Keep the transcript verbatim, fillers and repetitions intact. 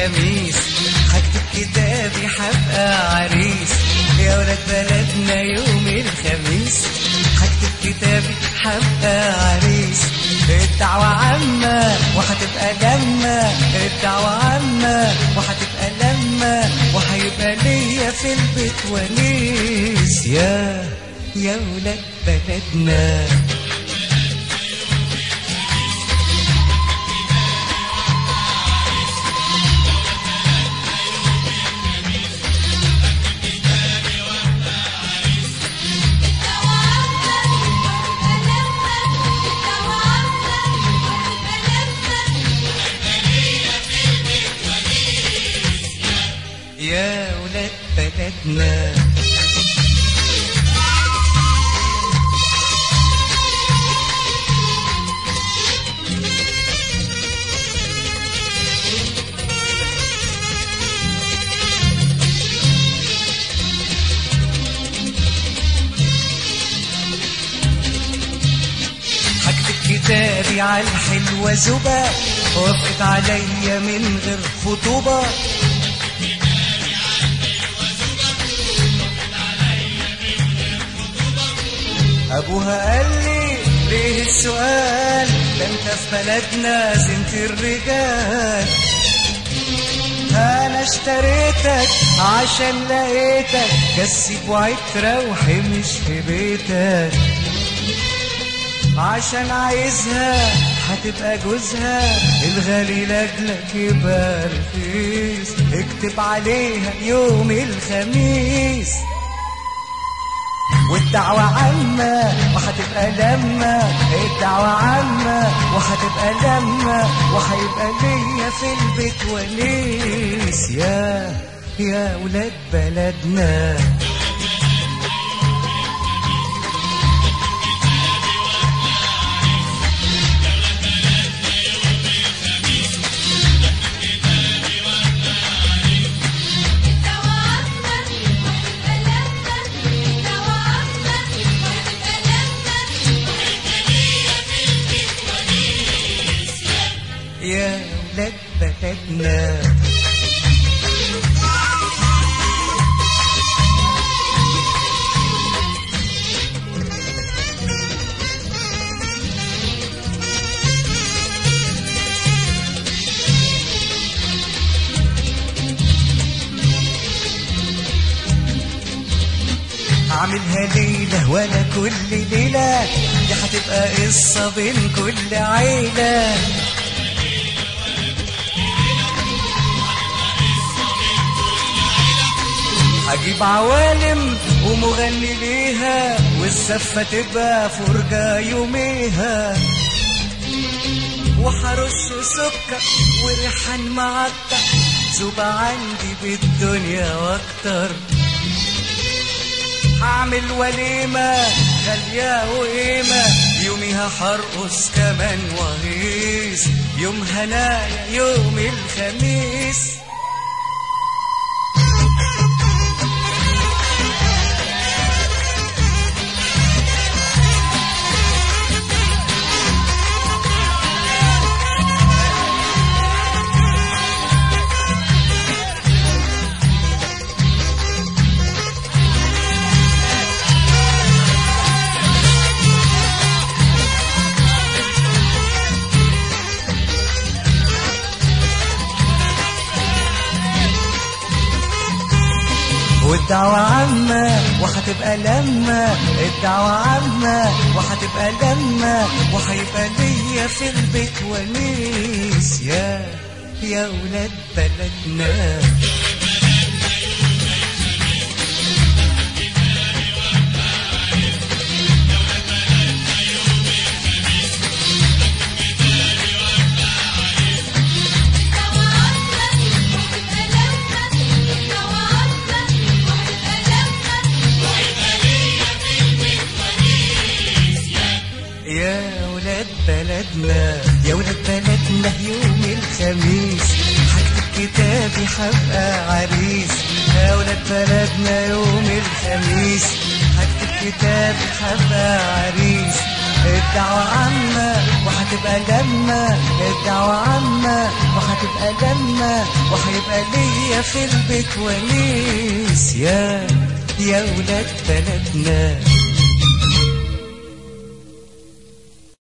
الخميس، هكتب كتابي هبقى عريس يا ولاد بلدنا يوم الخميس، هكتب كتابي هبقى عريس. الدعوة عامة وهتبقى لما، الدعوة عامة وهتبقى لما، وهيبقى ليا في البيت ونيس يا يا ولاد بلدنا. يا ولاد بلدنا هكتب كتابي على الحلوة زبا، وقفت عليا من غير خطوبة. ابوها قال لي ليه السؤال، ده انت في بلدنا زنت الرجال. انا اشتريتك عشان لقيتك كسب وعيد تروحي مش في بيتك، عشان عايزها هتبقى جوزها الغالي لاجلك يبقى رخيص. اكتب عليها يوم الخميس، والدعوة عامة وهتبقى لما، الدعوة عامة وهتبقى لما، وهيبقى ليا في البيت ونيس يا يا ولاد بلدنا. يا ولاد بلدنا هعملها ليلة ولا كل ليلة، دي هتبقى قصة بين كل عيلة. هجيب عوالم ومغني ليها، والزفة تبقى فرجة يوميها. وحرش سكر وريحان معطر، زوبة عندي بالدنيا واكتر. هعمل وليمة غالية وقيمة، يوميها هرقص كمان وهيس. يوم هنايا يوم الخميس، والدعوة عامة وهتبقى لما، الدعوة عامة وهتبقى لما، وهيبقى ليا في البيت ونيس يا يا ولاد بلدنا. يا ولاد بلدنا يا ولاد بلدنا يوم الخميس، هكتب كتابي هبقى عريس. يا ولاد بلدنا يوم الخميس، هكتب كتابي هبقى عريس. الدعوة عامة وهتبقى لما الدعوة عامة وهتبقى لما وهيبقى ليا في البيت ونيس يا يا ولاد بلدنا.